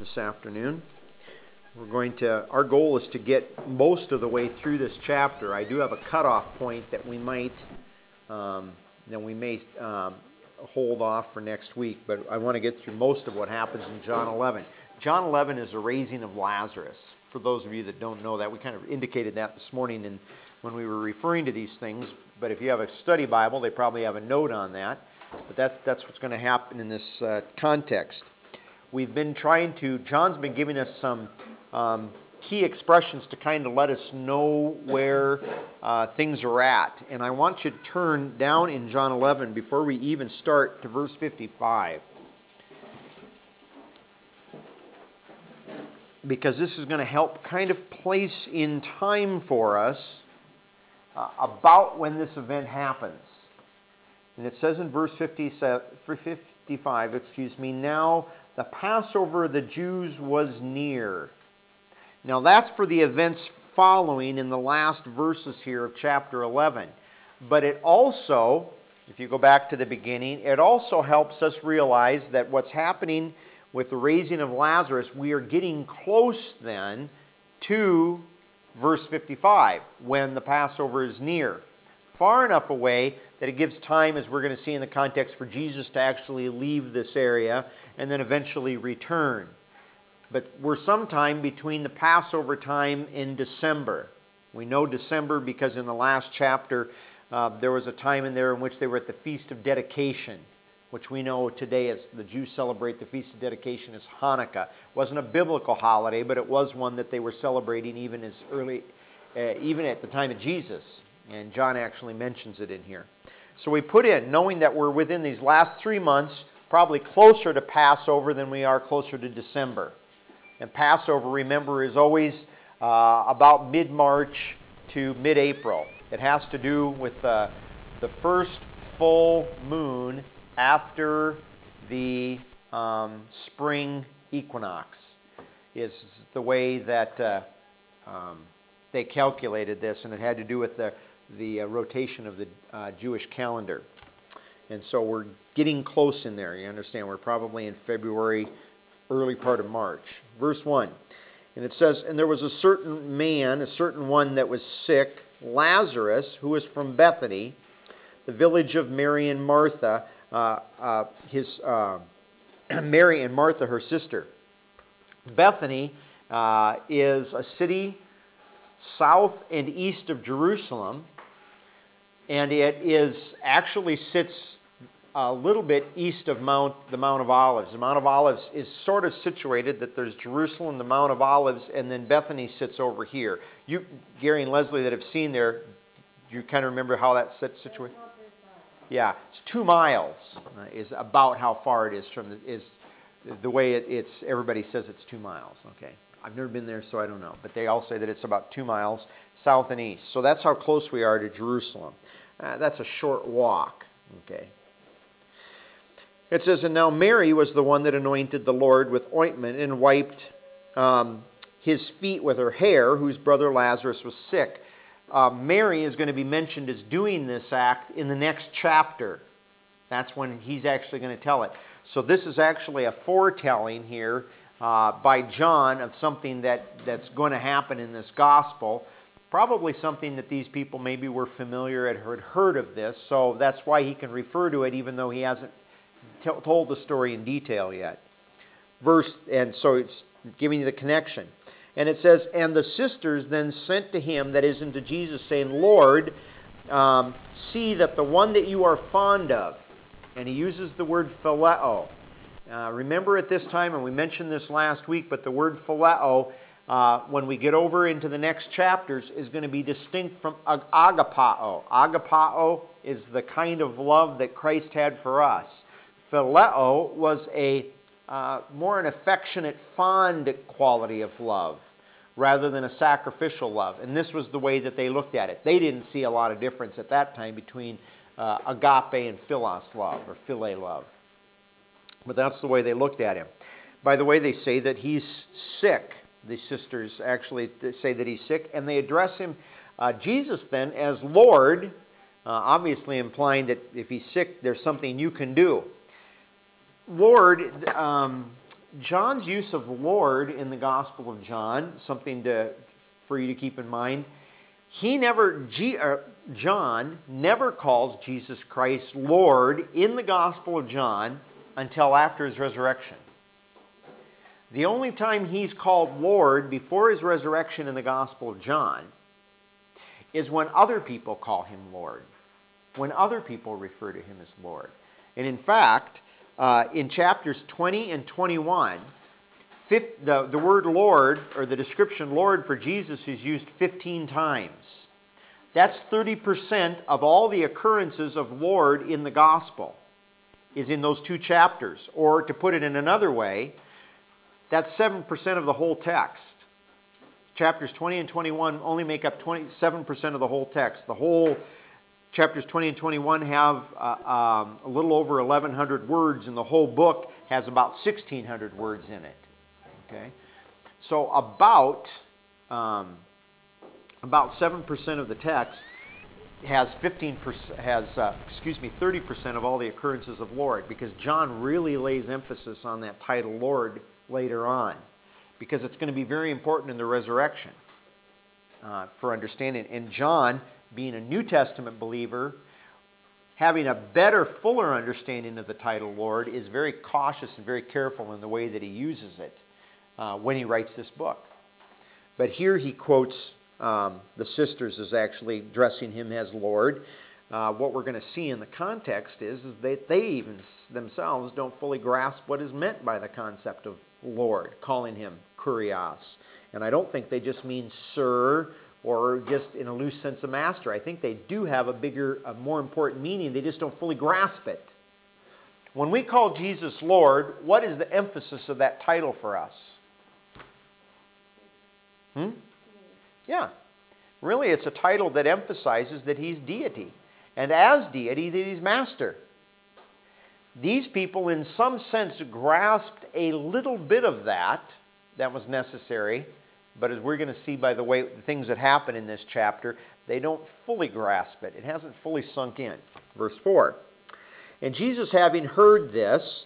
this afternoon. Our goal is to get most of the way through this chapter. I do have a cutoff point that we may hold off for next week, but I want to get through most of what happens in John 11. John 11 is the raising of Lazarus. For those of you that don't know that, we kind of indicated that this morning when we were referring to these things. But if you have a study Bible, they probably have a note on that. But that's what's going to happen in this context. John's been giving us some key expressions to kind of let us know where things are at. And I want you to turn down in John 11 before we even start to verse 55. Because this is going to help kind of place in time for us about when this event happens. And it says in verse 55, now the Passover of the Jews was near. Now that's for the events following in the last verses here of chapter 11. But it also, if you go back to the beginning, it also helps us realize that what's happening with the raising of Lazarus, we are getting close then to verse 55, when the Passover is near. Far enough away that it gives time, as we're going to see in the context, for Jesus to actually leave this area and then eventually return. But we're sometime between the Passover time and December. We know December because in the last chapter there was a time in there in which they were at the Feast of Dedication, which we know today as the Jews celebrate the Feast of Dedication as Hanukkah. It wasn't a biblical holiday, but it was one that they were celebrating even as early, even at the time of Jesus. And John actually mentions it in here. So we put in, knowing that we're within these last 3 months, probably closer to Passover than we are closer to December. And Passover, remember, is always about mid-March to mid-April. It has to do with the first full moon after the spring equinox is the way that they calculated this, and it had to do with the rotation of the Jewish calendar. And so we're getting close in there. You understand, we're probably in February, early part of March. Verse 1, and it says, and there was a certain one that was sick, Lazarus, who was from Bethany, the village of Mary and Martha, Mary and Martha, her sister. Bethany is a city south and east of Jerusalem, and it actually sits a little bit east of the Mount of Olives. The Mount of Olives is sort of situated that there's Jerusalem, the Mount of Olives, and then Bethany sits over here. You, Gary and Leslie, that have seen there, do you kind of remember how that's situated? Yeah, it's 2 miles is about how far it is from the way it's. Everybody says it's 2 miles. Okay, I've never been there, so I don't know. But they all say that it's about 2 miles south and east. So that's how close we are to Jerusalem. That's a short walk. Okay. It says, and now Mary was the one that anointed the Lord with ointment and wiped his feet with her hair, whose brother Lazarus was sick. Mary is going to be mentioned as doing this act in the next chapter. That's when he's actually going to tell it. So this is actually a foretelling here by John of something that's going to happen in this gospel. Probably something that these people maybe were familiar and had heard of this. So that's why he can refer to it even though he hasn't told the story in detail yet. And so it's giving you the connection. And it says, and the sisters then sent to him, that is unto Jesus, saying, Lord, see that the one that you are fond of, and he uses the word phileo. Remember at this time, and we mentioned this last week, but the word phileo, when we get over into the next chapters, is going to be distinct from agapao. Agapao is the kind of love that Christ had for us. Phileo was more an affectionate, fond quality of love rather than a sacrificial love. And this was the way that they looked at it. They didn't see a lot of difference at that time between agape and philos love or philia love. But that's the way they looked at him. By the way, they say that he's sick. The sisters actually say that he's sick, and they address him, Jesus then, as Lord, obviously implying that if he's sick, there's something you can do. Lord John's use of Lord in the Gospel of John, something for you to keep in mind, John never calls Jesus Christ Lord in the Gospel of John until after his resurrection. The only time he's called Lord before his resurrection in the Gospel of John is when other people call him Lord, when other people refer to him as Lord. And in fact, in chapters 20 and 21, the word Lord, or the description Lord for Jesus, is used 15 times. That's 30% of all the occurrences of Lord in the Gospel is in those two chapters. Or to put it in another way, that's 7% of the whole text. Chapters 20 and 21 only make up 27% of the whole text. The whole chapters 20 and 21 have a little over 1,100 words, and the whole book has about 1,600 words in it. Okay, so about 7% of the text has 30% of all the occurrences of Lord, because John really lays emphasis on that title Lord later on, because it's going to be very important in the resurrection for understanding. And John, being a New Testament believer, having a better, fuller understanding of the title Lord, is very cautious and very careful in the way that he uses it when he writes this book. But here he quotes the sisters as actually addressing him as Lord. What we're going to see in the context is that they even themselves don't fully grasp what is meant by the concept of Lord, calling him Kurios. And I don't think they just mean sir, or just in a loose sense a master. I think they do have a more important meaning. They just don't fully grasp it. When we call Jesus Lord, what is the emphasis of that title for us? Yeah. Really, it's a title that emphasizes that he's deity. And as deity, that he's master. These people, in some sense, grasped a little bit of that was necessary. But as we're going to see by the way the things that happen in this chapter, they don't fully grasp it. It hasn't fully sunk in. Verse 4. And Jesus, having heard this,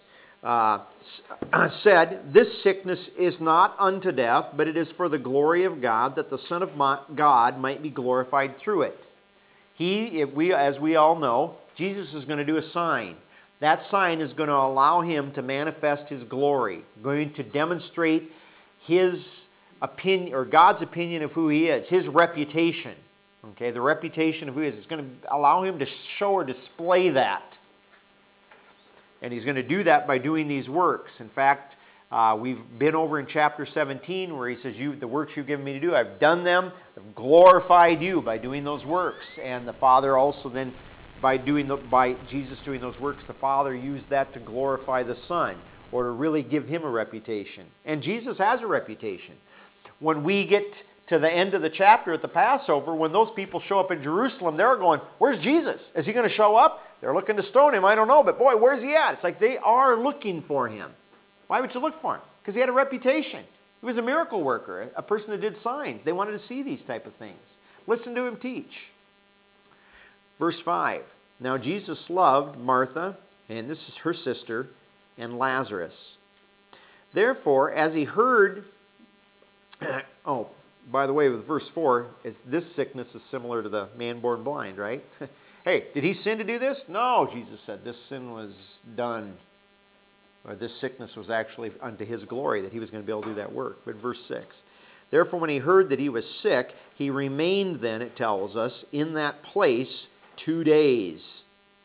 said, "This sickness is not unto death, but it is for the glory of God, that the Son of God might be glorified through it." As we all know, Jesus is going to do a sign. That sign is going to allow him to manifest his glory, going to demonstrate his opinion, or God's opinion of who he is, his reputation. Okay, the reputation of who he is. It's going to allow him to show or display that. And he's going to do that by doing these works. In fact, we've been over in chapter 17 where he says, the works you've given me to do, I've done them. I've glorified you by doing those works. And the Father also then, by Jesus doing those works, the Father used that to glorify the Son, or to really give him a reputation. And Jesus has a reputation. When we get to the end of the chapter at the Passover, when those people show up in Jerusalem, they're going, "Where's Jesus? Is he going to show up?" They're looking to stone him. I don't know, but boy, where's he at? It's like they are looking for him. Why would you look for him? Because he had a reputation. He was a miracle worker, a person that did signs. They wanted to see these type of things. Listen to him teach. Verse 5. Now Jesus loved Martha, and this is her sister, and Lazarus. Therefore, as he heard... oh, by the way, with verse 4, this sickness is similar to the man born blind, right? Hey, did he sin to do this? No, Jesus said, this sin was done, or this sickness was actually unto his glory, that he was going to be able to do that work. But verse 6, therefore when he heard that he was sick, he remained then, it tells us, in that place 2 days.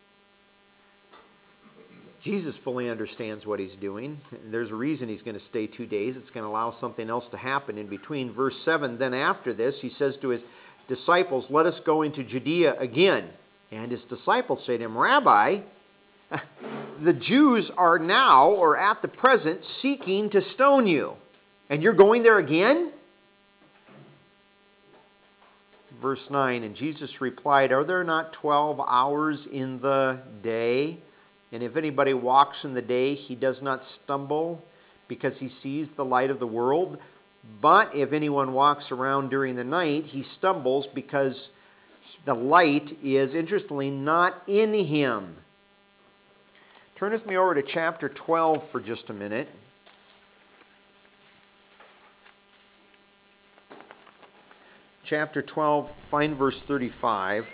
Jesus fully understands what he's doing. There's a reason he's going to stay 2 days. It's going to allow something else to happen in between. Verse 7, then after this, he says to his disciples, "Let us go into Judea again." And his disciples say to him, "Rabbi, the Jews are now, or at the present, seeking to stone you, and you're going there again?" Verse 9, and Jesus replied, "Are there not 12 hours in the day? And if anybody walks in the day, he does not stumble, because he sees the light of the world. But if anyone walks around during the night, he stumbles, because the light is, interestingly, not in him." Turn with me over to chapter 12 for just a minute. chapter 12, find verse 35.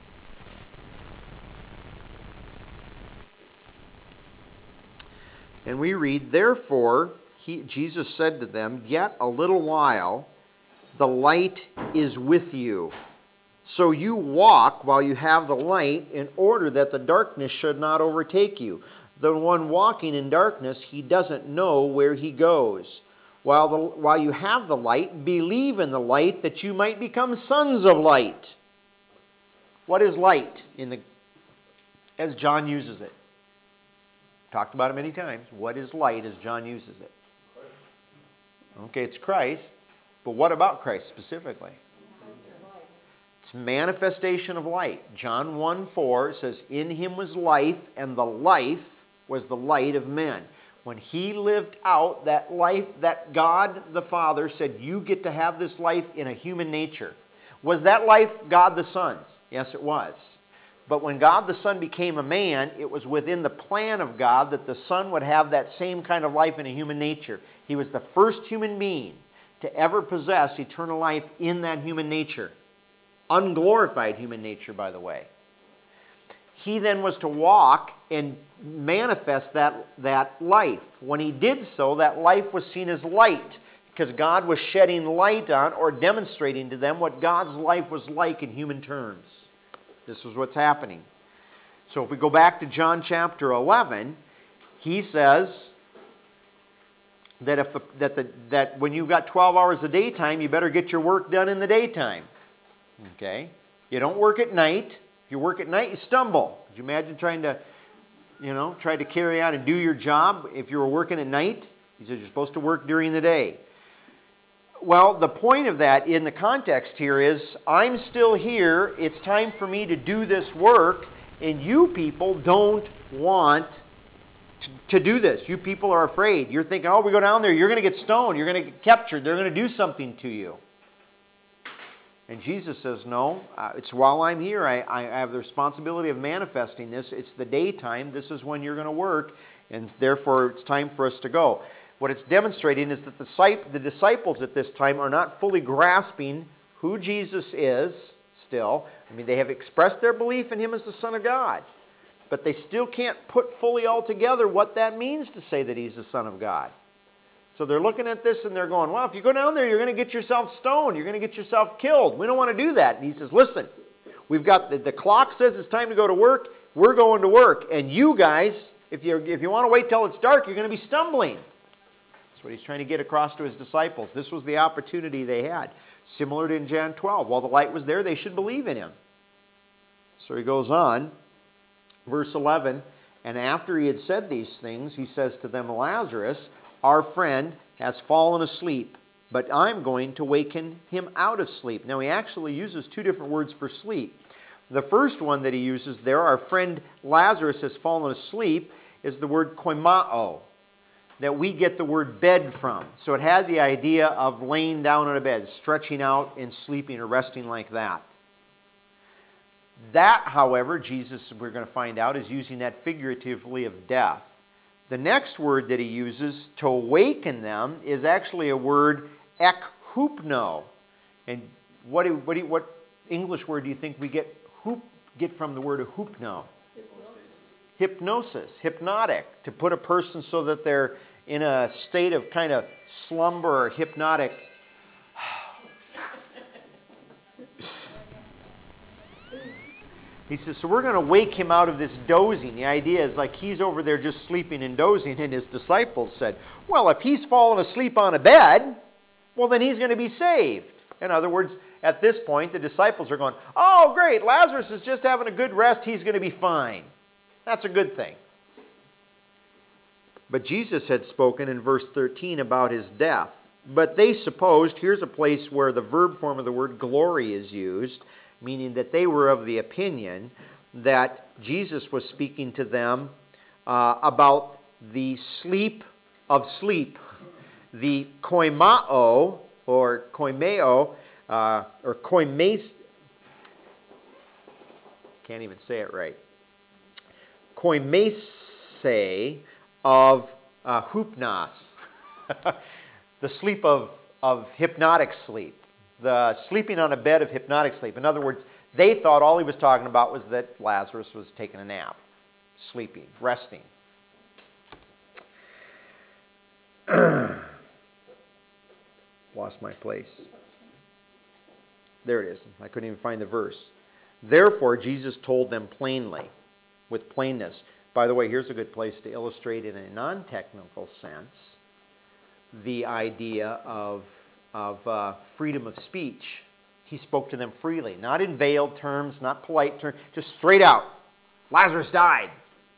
And we read, "Therefore, Jesus said to them, Yet a little while, the light is with you. So you walk while you have the light, in order that the darkness should not overtake you. The one walking in darkness, he doesn't know where he goes. While you have the light, believe in the light, that you might become sons of light." What is light as John uses it? Talked about it many times. What is light as John uses it? Okay, it's Christ. But what about Christ specifically? It's manifestation of light. John 1:4 says, "In him was life, and the life was the light of men." When he lived out that life that God the Father said, you get to have this life in a human nature. Was that life God the Son's? Yes, it was. But when God the Son became a man, it was within the plan of God that the Son would have that same kind of life in a human nature. He was the first human being to ever possess eternal life in that human nature. Unglorified human nature, by the way. He then was to walk and manifest that life. When he did so, that life was seen as light, because God was shedding light on, or demonstrating to them, what God's life was like in human terms. This is what's happening. So if we go back to John chapter 11, he says that when you've got 12 hours of daytime, you better get your work done in the daytime. Okay? You don't work at night. If you work at night, you stumble. Could you imagine trying to carry on and do your job if you were working at night? He says you're supposed to work during the day. Well, the point of that in the context here is, I'm still here. It's time for me to do this work, and you people don't want to do this. You people are afraid. You're thinking, oh, we go down there, you're going to get stoned, you're going to get captured, they're going to do something to you. And Jesus says, no, it's while I'm here, I have the responsibility of manifesting this. It's the daytime. This is when you're going to work, and therefore it's time for us to go. What it's demonstrating is that the disciples at this time are not fully grasping who Jesus is still. I mean, they have expressed their belief in him as the Son of God, but they still can't put fully all together what that means to say that he's the Son of God. So they're looking at this and they're going, well, if you go down there, you're going to get yourself stoned. You're going to get yourself killed. We don't want to do that. And he says, listen, we've got the clock says it's time to go to work. We're going to work. And you guys, if you want to wait till it's dark, you're going to be stumbling. That's what he's trying to get across to his disciples. This was the opportunity they had. Similar to in John 12. While the light was there, they should believe in him. So he goes on, verse 11, and after he had said these things, he says to them, Lazarus, our friend, has fallen asleep, but I'm going to waken him out of sleep. Now he actually uses two different words for sleep. The first one that he uses there, our friend Lazarus has fallen asleep, is the word koimao, that we get the word bed from. So it had the idea of laying down on a bed, stretching out and sleeping or resting like that. That, however, Jesus, we're going to find out, is using that figuratively of death. The next word that he uses to awaken them is actually a word ekhoopno. And what English word do you think we get from the word hoopno? Hypnosis, hypnotic, to put a person so that they're in a state of kind of slumber or hypnotic. He says, so we're going to wake him out of this dozing. The idea is like he's over there just sleeping and dozing, and his disciples said, well, if he's fallen asleep on a bed, well, then he's going to be saved. In other words, at this point, the disciples are going, oh, great, Lazarus is just having a good rest. He's going to be fine. That's a good thing. But Jesus had spoken in verse 13 about his death. But they supposed, here's a place where the verb form of the word glory is used, meaning that they were of the opinion that Jesus was speaking to them about the sleep of sleep, the koimao, or koimeo, or koimes, can't even say it right, koimese of hupnos, the sleep of hypnotic sleep. the sleeping on a bed of hypnotic sleep. In other words, they thought all he was talking about was that Lazarus was taking a nap, sleeping, resting. Lost my place. There it is. I couldn't even find the verse. Therefore, Jesus told them plainly, with plainness. By the way, here's a good place to illustrate in a non-technical sense the idea of freedom of speech. He spoke to them freely, not in veiled terms, not polite terms, just straight out. Lazarus died.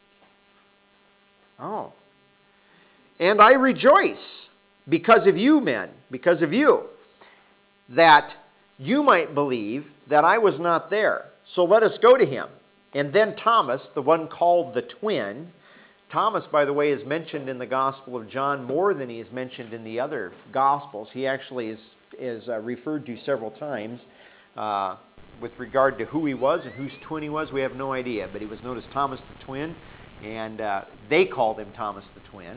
Oh. And I rejoice because of you, men, because of you, that you might believe that I was not there. So let us go to him. And then Thomas, the one called the twin, Thomas, by the way, is mentioned in the Gospel of John more than he is mentioned in the other Gospels. He actually is referred to several times with regard to who he was and whose twin he was. We have no idea, but he was known as Thomas the twin, and they called him Thomas the twin.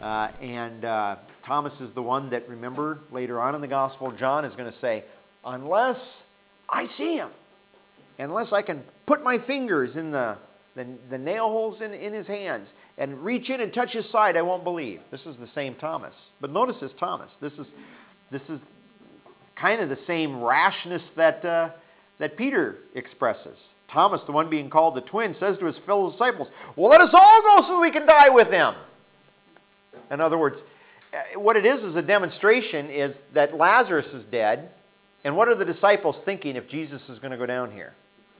Thomas is the one that, remember, later on in the Gospel of John is going to say, unless I see him, unless I can put my fingers in the nail holes in his hands and reach in and touch his side, I won't believe. This is the same Thomas. But notice this Thomas. This is kind of the same rashness that Peter expresses. Thomas, the one being called the twin, says to his fellow disciples, well, let us all go so we can die with him. In other words, what it is a demonstration is that Lazarus is dead. And what are the disciples thinking if Jesus is going to go down here?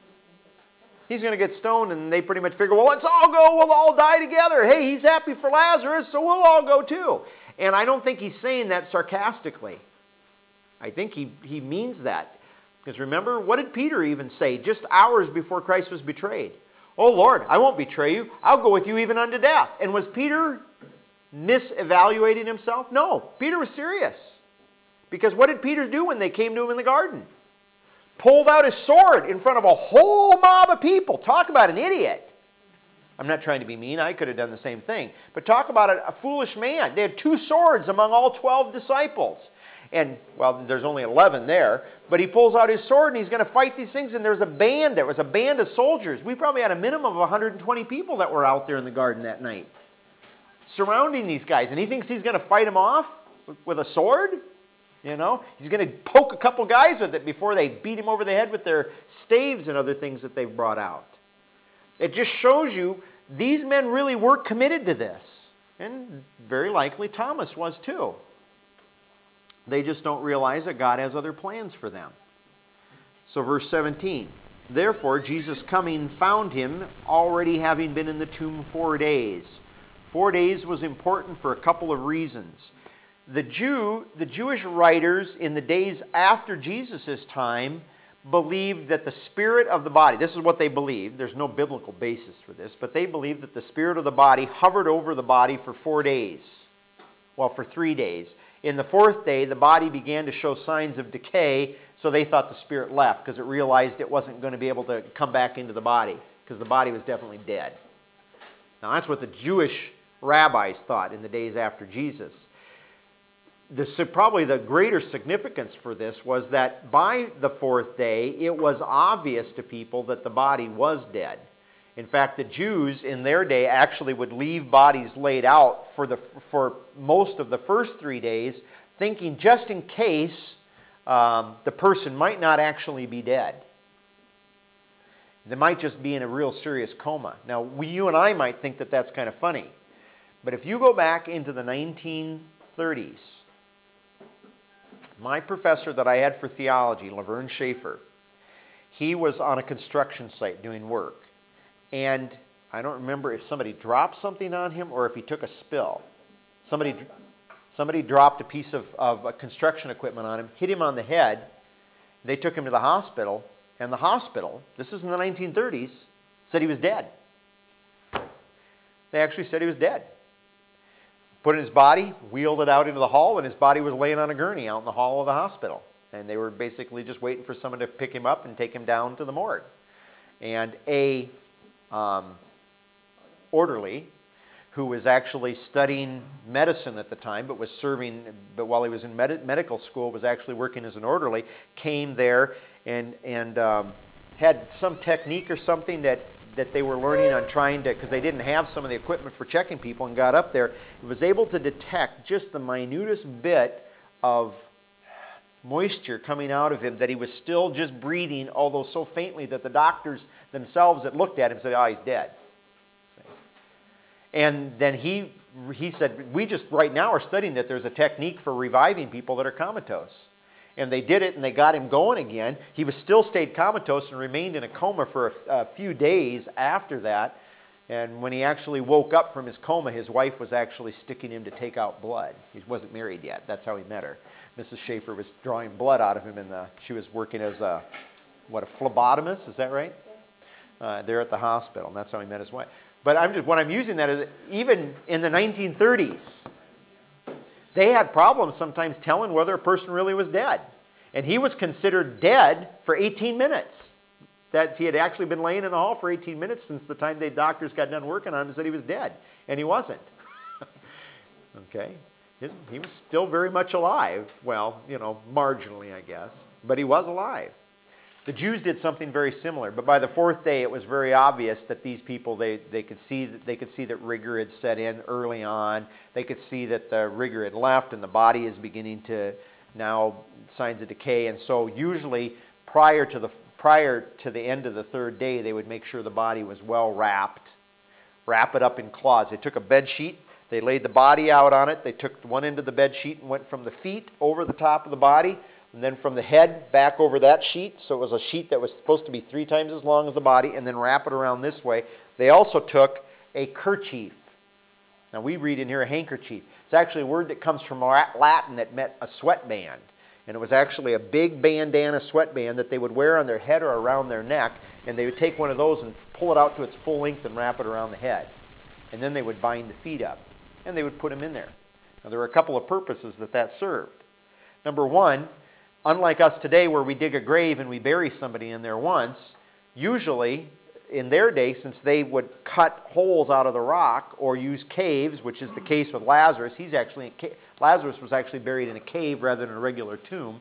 He's going to get stoned, and they pretty much figure, well, let's all go. We'll all die together. Hey, he's happy for Lazarus, so we'll all go too. And I don't think he's saying that sarcastically. I think he means that. Because remember, what did Peter even say just hours before Christ was betrayed? Oh, Lord, I won't betray you. I'll go with you even unto death. And was Peter misevaluating himself? No, Peter was serious. Because what did Peter do when they came to him in the garden? Pulled out his sword in front of a whole mob of people. Talk about an idiot. I'm not trying to be mean. I could have done the same thing. But talk about a foolish man. They had 2 swords among all 12 disciples. And, well, there's only 11 there. But he pulls out his sword and he's going to fight these things. And there's a band. There was a band of soldiers. We probably had a minimum of 120 people that were out there in the garden that night, surrounding these guys. And he thinks he's going to fight them off with a sword? You know, he's going to poke a couple guys with it before they beat him over the head with their staves and other things that they've brought out. It just shows you these men really were committed to this. And very likely Thomas was too. They just don't realize that God has other plans for them. So verse 17. Therefore Jesus coming found him already having been in the tomb 4 days. 4 days was important for a couple of reasons. The Jewish writers in the days after Jesus' time believed that the spirit of the body, this is what they believed, there's no biblical basis for this, but they believed that the spirit of the body hovered over the body for 4 days. Well, for 3 days. In the 4th day, the body began to show signs of decay, so they thought the spirit left because it realized it wasn't going to be able to come back into the body because the body was definitely dead. Now, that's what the Jewish rabbis thought in the days after Jesus. Probably the greater significance for this was that by the 4th day, it was obvious to people that the body was dead. In fact, the Jews in their day actually would leave bodies laid out for most of the first 3 days, thinking just in case the person might not actually be dead. They might just be in a real serious coma. Now, you and I might think that that's kind of funny. But if you go back into the 1930s, my professor that I had for theology, Laverne Schaefer, he was on a construction site doing work. And I don't remember if somebody dropped something on him or if he took a spill. Somebody dropped a piece of construction equipment on him, hit him on the head. They took him to the hospital, and the hospital, this is in the 1930s, said he was dead. They actually said he was dead. Put in his body, wheeled it out into the hall, and his body was laying on a gurney out in the hall of the hospital. And they were basically just waiting for someone to pick him up and take him down to the morgue. And a orderly who was actually studying medicine at the time, but while he was in medical school, was actually working as an orderly, came there and had some technique or something that they were learning on trying to, because they didn't have some of the equipment for checking people, and got up there, and was able to detect just the minutest bit of moisture coming out of him, that he was still just breathing, although so faintly that the doctors themselves that looked at him said, "Oh, he's dead." And then he said, "We just right now are studying that there's a technique for reviving people that are comatose." And they did it, and they got him going again. He was still stayed comatose and remained in a coma for a few days after that. And when he actually woke up from his coma, his wife was actually sticking him to take out blood. He wasn't married yet. That's how he met her. Mrs. Schaefer was drawing blood out of him, she was working as a phlebotomist, is that right? There at the hospital, and that's how he met his wife. But what I'm using that is, even in the 1930s, they had problems sometimes telling whether a person really was dead. And he was considered dead for 18 minutes. That he had actually been laying in the hall for 18 minutes since the time the doctors got done working on him and said he was dead. And he wasn't. Okay? He was still very much alive. Well, marginally, I guess. But he was alive. The Jews did something very similar. But by the fourth day, it was very obvious that these people, they could see that rigor had set in early on. They could see that the rigor had left, and the body is beginning to now signs of decay. And so usually prior to the end of the third day, they would make sure the body was well wrapped, wrap it up in cloths. They took a bed sheet, they laid the body out on it. They took one end of the bed sheet and went from the feet over the top of the body, and then from the head back over that sheet. So it was a sheet that was supposed to be 3 times as long as the body, and then wrap it around this way. They also took a kerchief. Now we read in here a handkerchief. It's actually a word that comes from Latin that meant a sweatband. And it was actually a big bandana sweatband that they would wear on their head or around their neck. And they would take one of those and pull it out to its full length and wrap it around the head. And then they would bind the feet up. And they would put them in there. Now there were a couple of purposes that served. Number one, unlike us today where we dig a grave and we bury somebody in there once, usually in their day, since they would cut holes out of the rock or use caves, which is the case with Lazarus, Lazarus was actually buried in a cave rather than a regular tomb.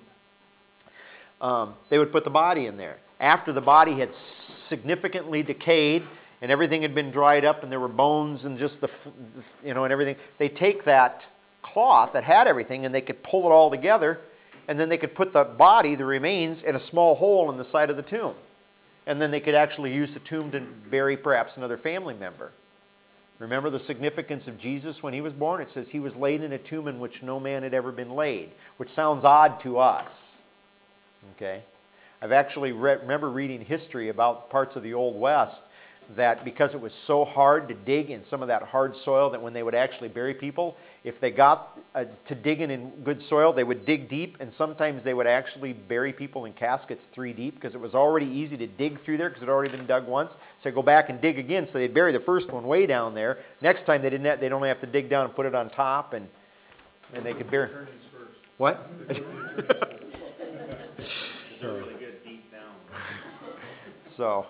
They would put the body in there. After the body had significantly decayed and everything had been dried up and there were bones and just and everything, they take that cloth that had everything and they could pull it all together, and then they could put the body, the remains, in a small hole in the side of the tomb. And then they could actually use the tomb to bury perhaps another family member. Remember the significance of Jesus when he was born? It says he was laid in a tomb in which no man had ever been laid, which sounds odd to us. Okay? I've actually remember reading history about parts of the Old West that because it was so hard to dig in some of that hard soil that when they would actually bury people, if they got to digging in good soil, they would dig deep, and sometimes they would actually bury people in caskets 3 deep because it was already easy to dig through there because it had already been dug once. So they'd go back and dig again, so they'd bury the first one way down there. Next time they'd only have to dig down and put it on top, and they could bury. What? They're really good deep down. So.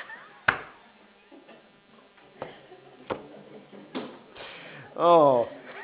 Oh.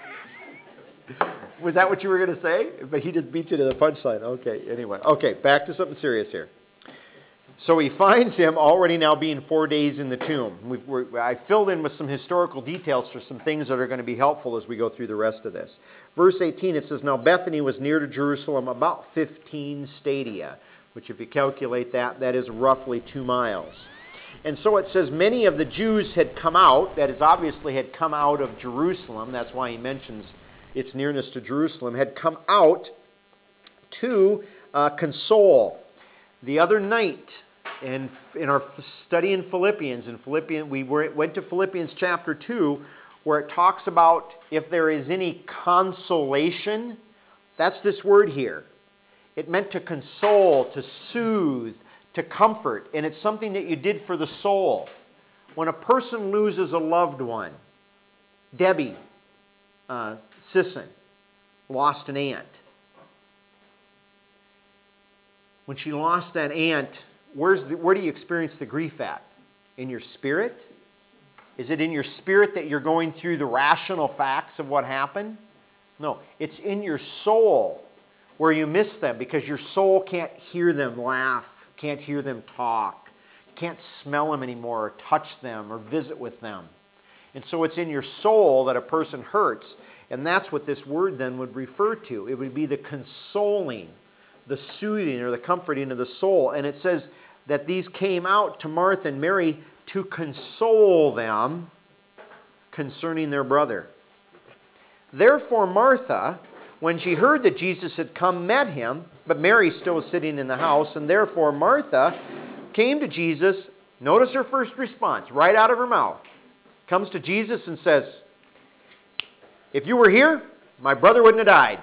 Was that what you were going to say? But he just beat you to the punchline. Okay, anyway. Okay, back to something serious here. So he finds him already now being 4 days in the tomb. I filled in with some historical details for some things that are going to be helpful as we go through the rest of this. Verse 18, it says, "Now Bethany was near to Jerusalem, about 15 stadia," which if you calculate that is roughly 2 miles. And so it says many of the Jews had come out, that is obviously had come out of Jerusalem, that's why he mentions its nearness to Jerusalem, had come out to console. The other night, in our study in Philippians, we went to Philippians chapter 2, where it talks about if there is any consolation, that's this word here. It meant to console, to soothe, to comfort, and it's something that you did for the soul. When a person loses a loved one, Debbie Sisson lost an aunt. When she lost that aunt, where do you experience the grief at? In your spirit? Is it in your spirit that you're going through the rational facts of what happened? No, it's in your soul where you miss them because your soul can't hear them laugh, can't hear them talk, can't smell them anymore or touch them or visit with them. And so it's in your soul that a person hurts, and that's what this word then would refer to. It would be the consoling, the soothing or the comforting of the soul. And it says that these came out to Martha and Mary to console them concerning their brother. Therefore Martha, when she heard that Jesus had come, met him, but Mary still was sitting in the house, and therefore Martha came to Jesus. Notice her first response, right out of her mouth. Comes to Jesus and says, if you were here, my brother wouldn't have died.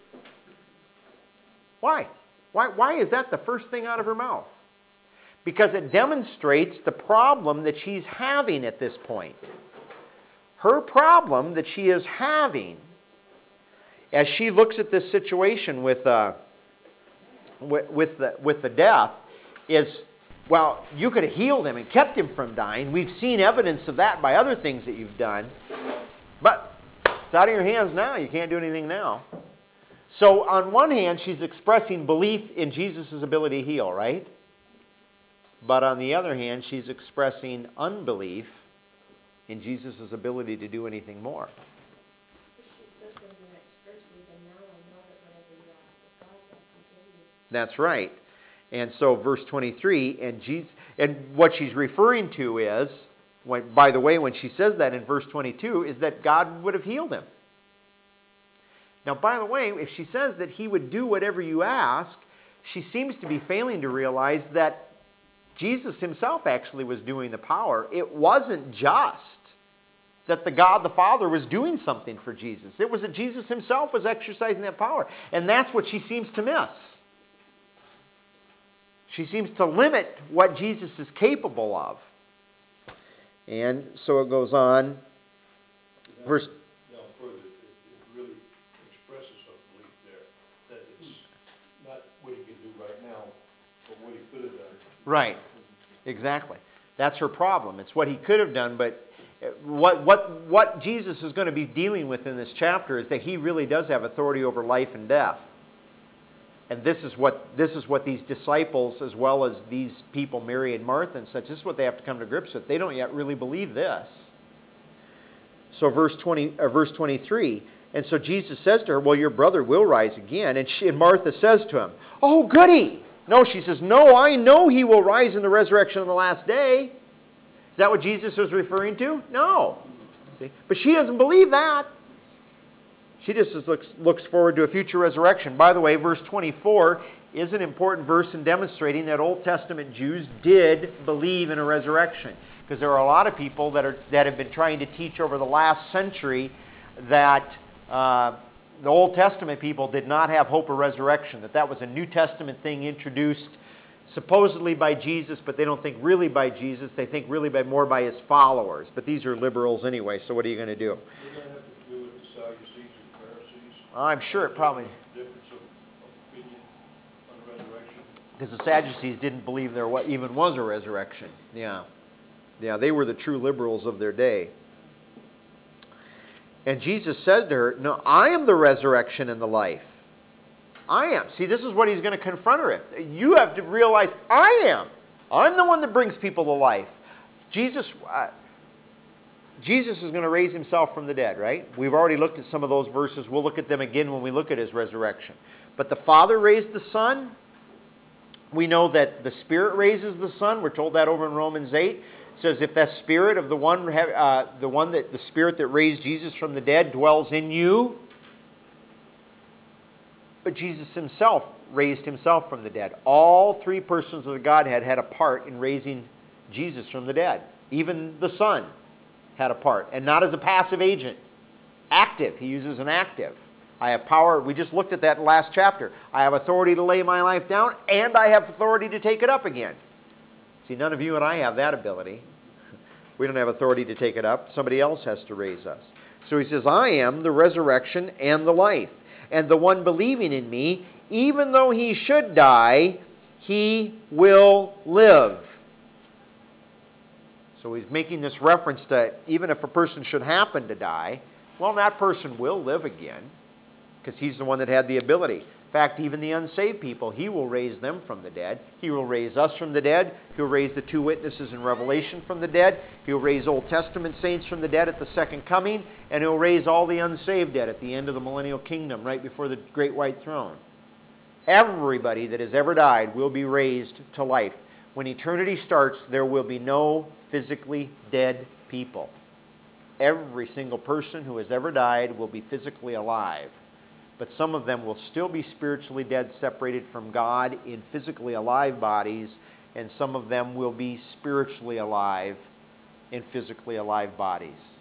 Why? Why is that the first thing out of her mouth? Because it demonstrates the problem that she's having at this point. Her problem that she is having as she looks at this situation with the death is, well, you could have healed him and kept him from dying. We've seen evidence of that by other things that you've done. But it's out of your hands now. You can't do anything now. So on one hand, she's expressing belief in Jesus' ability to heal, right? But on the other hand, she's expressing unbelief in Jesus' ability to do anything more. That's right. And so verse 23, and what she's referring to is, by the way, when she says that in verse 22, is that God would have healed him. Now, by the way, if she says that he would do whatever you ask, she seems to be failing to realize that Jesus himself actually was doing the power. It wasn't just that the God the Father was doing something for Jesus. It was that Jesus himself was exercising that power. And that's what she seems to miss. She seems to limit what Jesus is capable of. And so it goes on. Verse. Now, further, it really expresses a belief there that it's not what he can do right now, but what he could have done. Right. Exactly. That's her problem. It's what he could have done, but what Jesus is going to be dealing with in this chapter is that he really does have authority over life and death. And this is what these disciples, as well as these people, Mary and Martha and such, this is what they have to come to grips with. They don't yet really believe this. So verse 23, and so Jesus says to her, well, your brother will rise again. And Martha says to him, oh, goody. No, she says, no, I know he will rise in the resurrection on the last day. Is that what Jesus was referring to? No. See? But she doesn't believe that. She just looks forward to a future resurrection. By the way, verse 24 is an important verse in demonstrating that Old Testament Jews did believe in a resurrection. Because there are a lot of people that have been trying to teach over the last century that the Old Testament people did not have hope of resurrection, that was a New Testament thing introduced supposedly by Jesus, but they don't think really by Jesus. They think really more by his followers. But these are liberals anyway, so what are you going to do? I'm sure it probably. Difference of opinion on resurrection. Because the Sadducees didn't believe there even was a resurrection. Yeah, they were the true liberals of their day. And Jesus said to her, no, I am the resurrection and the life. I am. See, this is what he's going to confront her with. You have to realize I am. I'm the one that brings people to life. Jesus is going to raise himself from the dead, right? We've already looked at some of those verses. We'll look at them again when we look at his resurrection. But the Father raised the Son. We know that the Spirit raises the Son. We're told that over in Romans 8. It says, if that Spirit of the Spirit that raised Jesus from the dead dwells in you. But Jesus himself raised himself from the dead. All three persons of the Godhead had a part in raising Jesus from the dead. Even the Son had a part, and not as a passive agent. Active. He uses an active. I have power. We just looked at that in the last chapter. I have authority to lay my life down, and I have authority to take it up again. See, none of you and I have that ability. We don't have authority to take it up. Somebody else has to raise us. So he says, I am the resurrection and the life. And the one believing in me, even though he should die, he will live. So he's making this reference to even if a person should happen to die, well, that person will live again because he's the one that had the ability. In fact, even the unsaved people, he will raise them from the dead. He will raise us from the dead. He'll raise the two witnesses in Revelation from the dead. He'll raise Old Testament saints from the dead at the second coming. And he'll raise all the unsaved dead at the end of the millennial kingdom, right before the great white throne. Everybody that has ever died will be raised to life. When eternity starts, there will be no physically dead people. Every single person who has ever died will be physically alive. But some of them will still be spiritually dead, separated from God in physically alive bodies, and some of them will be spiritually alive in physically alive bodies.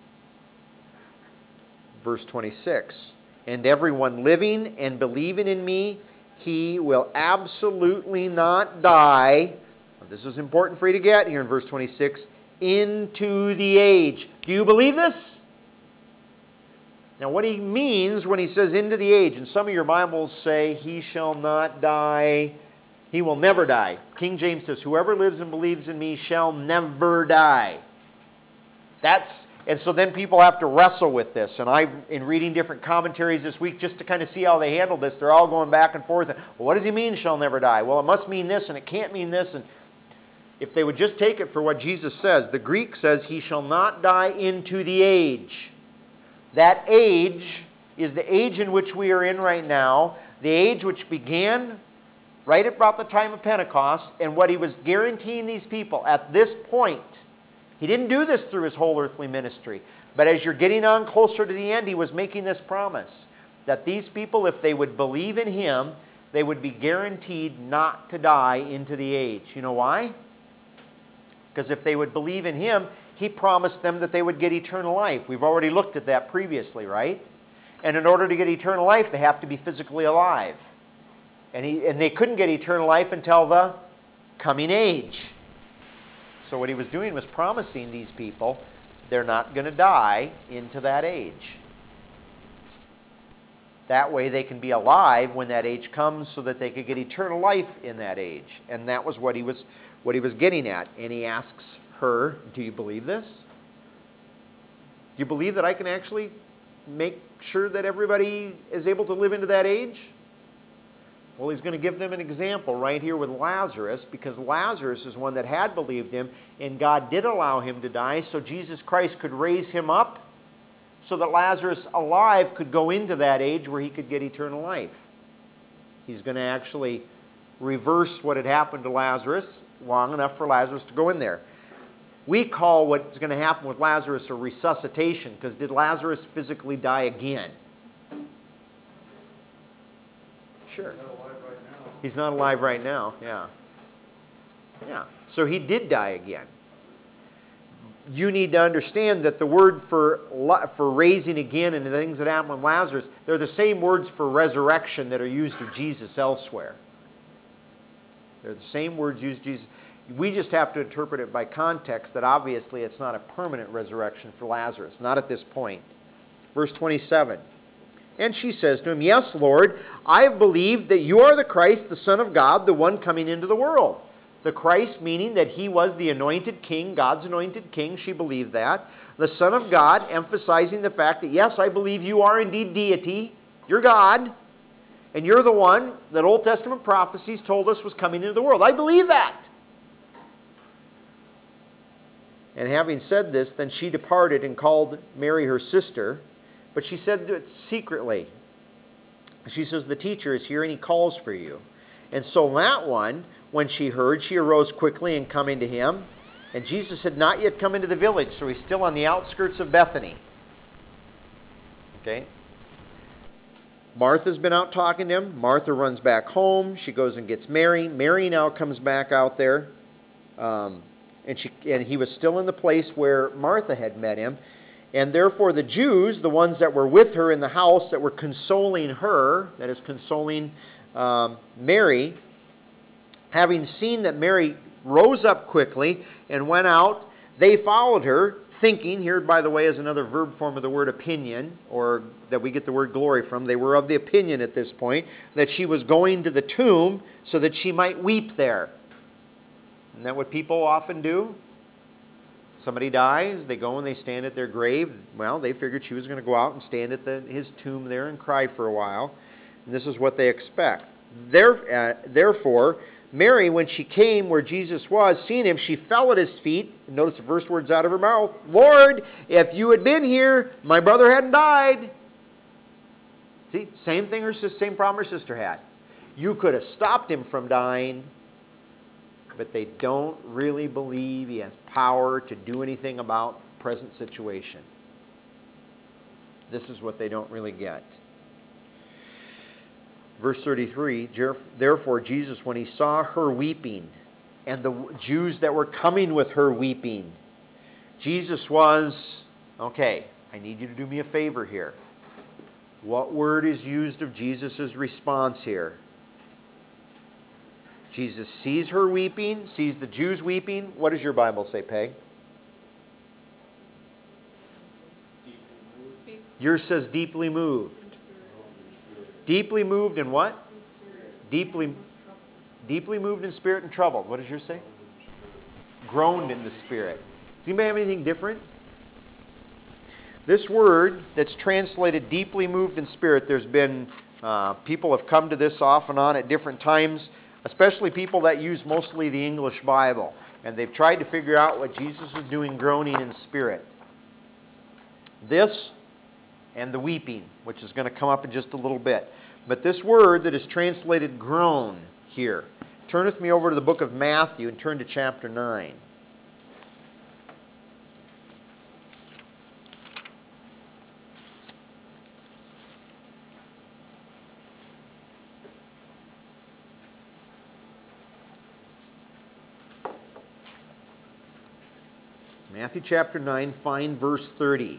Verse 26, and everyone living and believing in me, he will absolutely not die. This is important for you to get here in verse 26, into the age. Do you believe this? Now what he means when he says into the age, and some of your Bibles say he shall not die, he will never die. King James says, whoever lives and believes in me shall never die. And so then people have to wrestle with this. And in reading different commentaries this week, just to kind of see how they handle this, they're all going back and forth. Well, what does he mean, shall never die? Well, it must mean this, and it can't mean this. And if they would just take it for what Jesus says, the Greek says, he shall not die into the age. That age is the age in which we are in right now, the age which began right about the time of Pentecost, and what he was guaranteeing these people at this point. He didn't do this through his whole earthly ministry, but as you're getting on closer to the end, he was making this promise that these people, if they would believe in him, they would be guaranteed not to die into the age. You know why? Because if they would believe in him, he promised them that they would get eternal life. We've already looked at that previously, right? And in order to get eternal life, they have to be physically alive. And they couldn't get eternal life until the coming age. So what he was doing was promising these people they're not going to die into that age. That way they can be alive when that age comes so that they could get eternal life in that age. And that was what he was getting at. And he asks her, do you believe this? Do you believe that I can actually make sure that everybody is able to live into that age? Well, he's going to give them an example right here with Lazarus, because Lazarus is one that had believed him, and God did allow him to die so Jesus Christ could raise him up so that Lazarus alive could go into that age where he could get eternal life. He's going to actually reverse what had happened to Lazarus long enough for Lazarus to go in there. We call what's going to happen with Lazarus a resuscitation, because did Lazarus physically die again? Sure. He's not alive right now, yeah. Yeah, so he did die again. You need to understand that the word for raising again and the things that happened with Lazarus, they're the same words for resurrection that are used of Jesus elsewhere. They're the same words used of Jesus. We just have to interpret it by context that obviously it's not a permanent resurrection for Lazarus, not at this point. Verse 27. And she says to him, yes, Lord, I have believed that you are the Christ, the Son of God, the one coming into the world. The Christ meaning that he was the anointed king, God's anointed king. She believed that. The Son of God, emphasizing the fact that, yes, I believe you are indeed deity. You're God. And you're the one that Old Testament prophecies told us was coming into the world. I believe that. And having said this, then she departed and called Mary her sister. But she said it secretly. She says, the teacher is here and he calls for you. And so that one, when she heard, she arose quickly and coming to him. And Jesus had not yet come into the village, so he's still on the outskirts of Bethany. Okay? Martha's been out talking to him. Martha runs back home. She goes and gets Mary. Mary now comes back out there. And he was still in the place where Martha had met him. And therefore the Jews, the ones that were with her in the house, that were consoling her, that is consoling Mary, having seen that Mary rose up quickly and went out, they followed her, thinking, here by the way is another verb form of the word opinion, or that we get the word glory from. They were of the opinion at this point that she was going to the tomb so that she might weep there. Isn't that what people often do? Somebody dies, they go and they stand at their grave. Well, they figured she was going to go out and stand at his tomb there and cry for a while. And this is what they expect. Therefore, Mary, when she came where Jesus was, seeing him, she fell at his feet. Notice the first words out of her mouth. Lord, if you had been here, my brother hadn't died. See, same problem her sister had. You could have stopped him from dying, but they don't really believe he has power to do anything about the present situation. This is what they don't really get. Verse 33, therefore Jesus, when he saw her weeping, and the Jews that were coming with her weeping, Jesus was, okay, I need you to do me a favor here. What word is used of Jesus' response here? Jesus sees her weeping, sees the Jews weeping. What does your Bible say, Peg? Yours says deeply moved. Deeply moved in what? Deeply moved in spirit and troubled. What does yours say? Groaned in the spirit. Does anybody have anything different? This word that's translated deeply moved in spirit, there's been, people have come to this off and on at different times, especially people that use mostly the English Bible. And they've tried to figure out what Jesus is doing groaning in spirit. This and the weeping, which is going to come up in just a little bit. But this word that is translated groan here. Turn with me over to the book of Matthew and turn to chapter 9. Matthew chapter 9, find verse 30.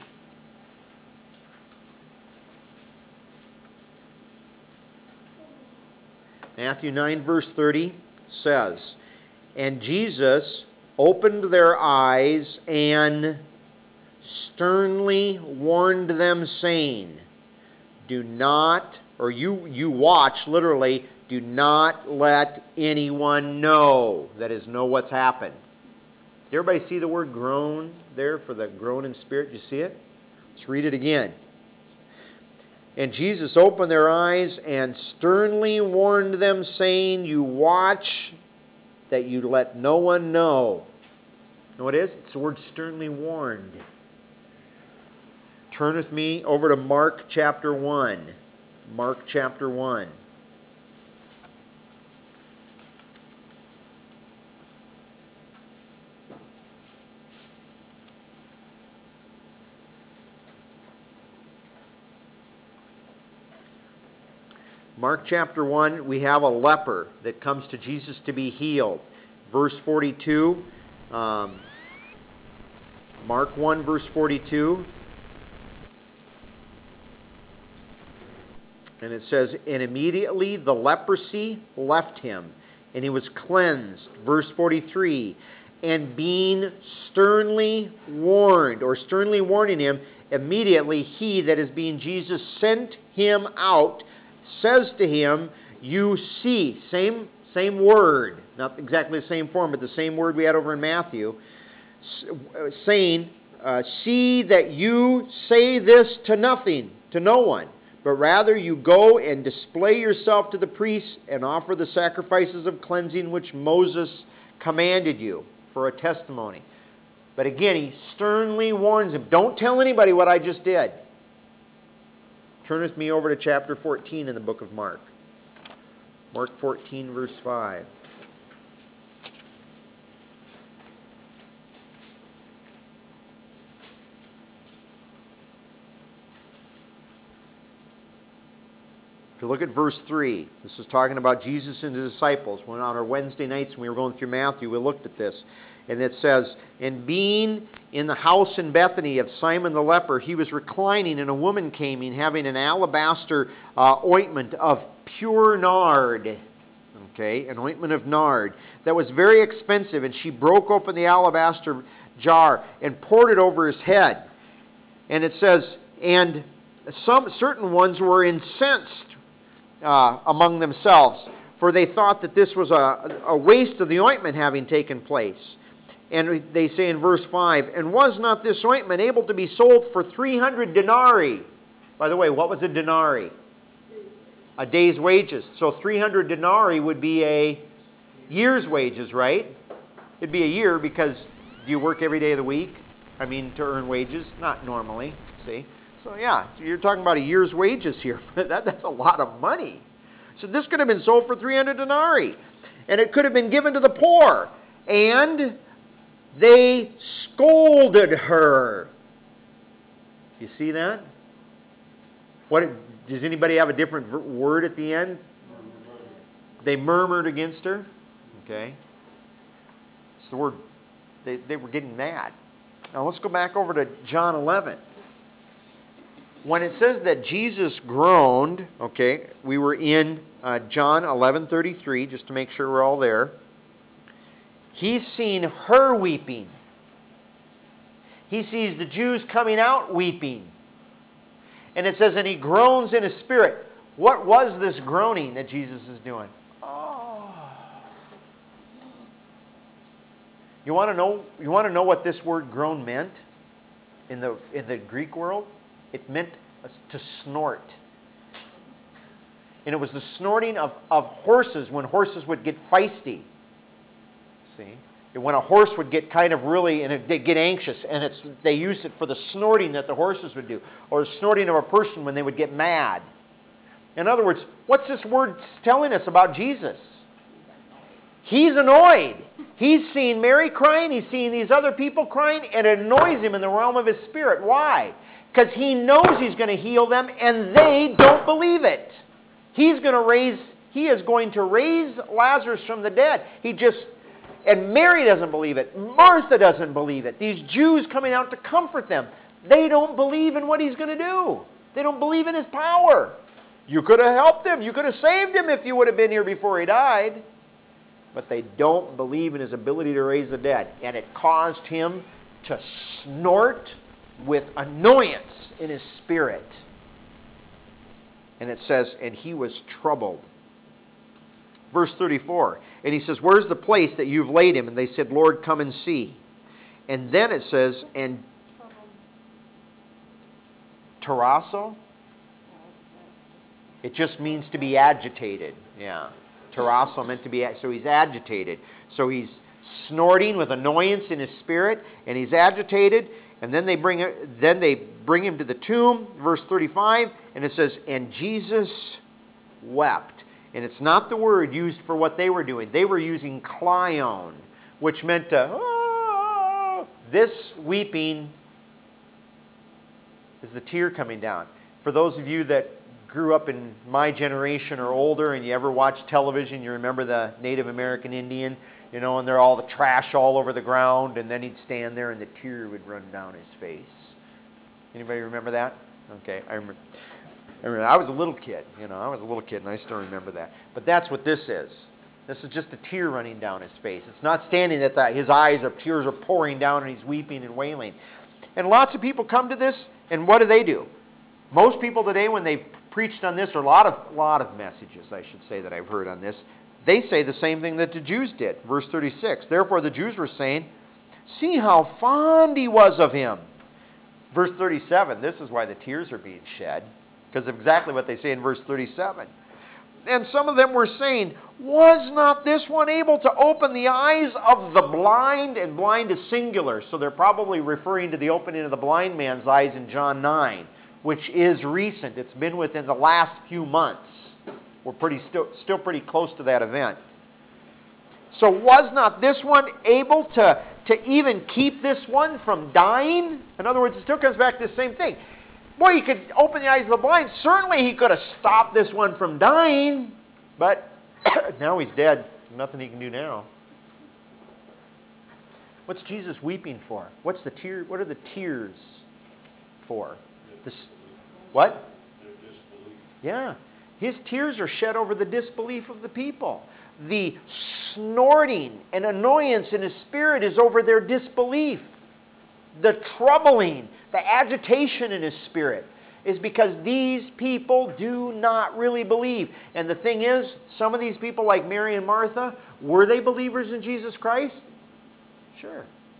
Matthew 9, verse 30 says, and Jesus opened their eyes and sternly warned them, saying, do not, or you watch, literally, do not let anyone know. That is, know what's happened. Did everybody see the word groan there for the groan in spirit? Did you see it? Let's read it again. And Jesus opened their eyes and sternly warned them, saying, you watch that you let no one know. You know what it is? It's the word sternly warned. Turn with me over to Mark chapter 1. Mark chapter 1. Mark chapter 1, we have a leper that comes to Jesus to be healed. Verse 42, Mark 1, verse 42. And it says, and immediately the leprosy left him, and he was cleansed. Verse 43, and being sternly warned, or sternly warning him, immediately he, that is being Jesus, sent him out, says to him, you see, same word, not exactly the same form, but the same word we had over in Matthew, saying, see that you say this to nothing, to no one, but rather you go and display yourself to the priests and offer the sacrifices of cleansing which Moses commanded you for a testimony. But again, he sternly warns him, don't tell anybody what I just did. Turn with me over to chapter 14 in the book of Mark. Mark 14, verse 5. If you look at verse 3, this is talking about Jesus and his disciples. When on our Wednesday nights when we were going through Matthew, we looked at this. And it says, and being in the house in Bethany of Simon the leper, he was reclining, and a woman came in, having an alabaster ointment of pure nard. Okay, an ointment of nard that was very expensive, and she broke open the alabaster jar and poured it over his head. And it says, and some certain ones were incensed among themselves, for they thought that this was a waste of the ointment having taken place. And they say in verse 5, and was not this ointment able to be sold for 300 denarii? By the way, what was a denarii? A day's wages. So 300 denarii would be a year's wages, right? It'd be a year because do you work every day of the week? I mean, to earn wages? Not normally, see? So yeah, you're talking about a year's wages here. That's a lot of money. So this could have been sold for 300 denarii. And it could have been given to the poor. And they scolded her. You see that? What does anybody have a different word at the end? They murmured against her. Okay. It's the word, they were getting mad. Now let's go back over to John 11. When it says that Jesus groaned, okay, we were in John 11:33, just to make sure we're all there. He's seen her weeping. He sees the Jews coming out weeping. And it says, and he groans in his spirit. What was this groaning that Jesus is doing? Oh. You want to know what this word groan meant in the Greek world? It meant to snort. And it was the snorting of horses when horses would get feisty. See? And when a horse would get kind of really, and they'd get anxious, and they used it for the snorting that the horses would do, or the snorting of a person when they would get mad. In other words, what's this word telling us about Jesus? He's annoyed. He's seen Mary crying, he's seen these other people crying, and it annoys him in the realm of his spirit. Why? Because he knows he's going to heal them, and they don't believe it. He is going to raise Lazarus from the dead. And Mary doesn't believe it. Martha doesn't believe it. These Jews coming out to comfort them, they don't believe in what he's going to do. They don't believe in his power. You could have helped him. You could have saved him if you would have been here before he died. But they don't believe in his ability to raise the dead. And it caused him to snort with annoyance in his spirit. And it says, and he was troubled. Verse 34, and he says, where's the place that you've laid him? And they said, Lord, come and see. And then it says, and tarasso? It just means to be agitated. Yeah. Tarasso meant to be, so he's agitated. So he's snorting with annoyance in his spirit, and he's agitated. And then they bring him to the tomb, verse 35, and it says, and Jesus wept. And it's not the word used for what they were doing. They were using klion, which meant to, this weeping is the tear coming down. For those of you that grew up in my generation or older and you ever watched television, you remember the Native American Indian, and they're all the trash all over the ground, and then he'd stand there and the tear would run down his face. Anybody remember that? Okay, I remember. I was a little kid, and I still remember that. But that's what this is. This is just a tear running down his face. It's not standing that his tears are pouring down and he's weeping and wailing. And lots of people come to this, and what do? Most people today, when they preached on this, or a lot of messages, I should say, that I've heard on this, they say the same thing that the Jews did. Verse 36, therefore the Jews were saying, see how fond he was of him. Verse 37, this is why the tears are being shed, because of exactly what they say in verse 37. And some of them were saying, was not this one able to open the eyes of the blind? And blind is singular, so they're probably referring to the opening of the blind man's eyes in John 9, which is recent. It's been within the last few months. We're still pretty close to that event. So was not this one able to even keep this one from dying? In other words, it still comes back to the same thing. Boy, he could open the eyes of the blind. Certainly he could have stopped this one from dying. But now he's dead. Nothing he can do now. What's Jesus weeping for? What are the tears for? What? Their disbelief. Yeah. His tears are shed over the disbelief of the people. The snorting and annoyance in his spirit is over their disbelief. The troubling, the agitation in his spirit is because these people do not really believe. And the thing is, some of these people like Mary and Martha, were they believers in Jesus Christ? Sure.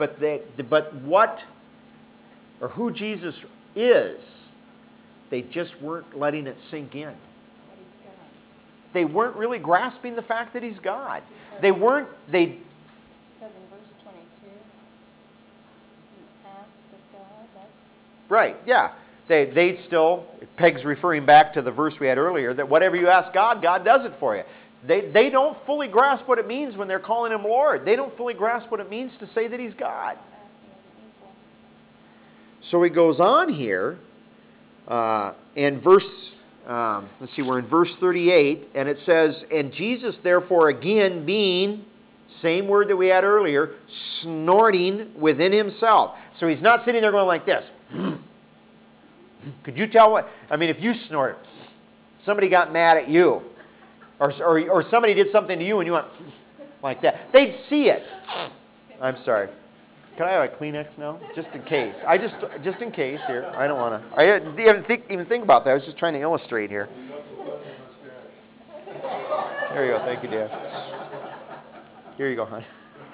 but what or who Jesus is, they just weren't letting it sink in. They weren't really grasping the fact that he's God. They weren't, they... It says in verse 22, ask of God, that's... Right, yeah. They still, Peg's referring back to the verse we had earlier, that whatever you ask God, God does it for you. They don't fully grasp what it means when they're calling him Lord. They don't fully grasp what it means to say that he's God. So he goes on here, and verse... let's see, we're in verse 38, and it says, and Jesus therefore again being, same word that we had earlier, snorting within himself. So he's not sitting there going like this. Could you tell what, I mean, if you snort, somebody got mad at you, or somebody did something to you and you went like that, they'd see it. I'm sorry. Can I have a Kleenex now? Just in case. Just in case here. I don't want to. I didn't even think about that. I was just trying to illustrate here. There you go. Thank you, Dad. Here you go, hon.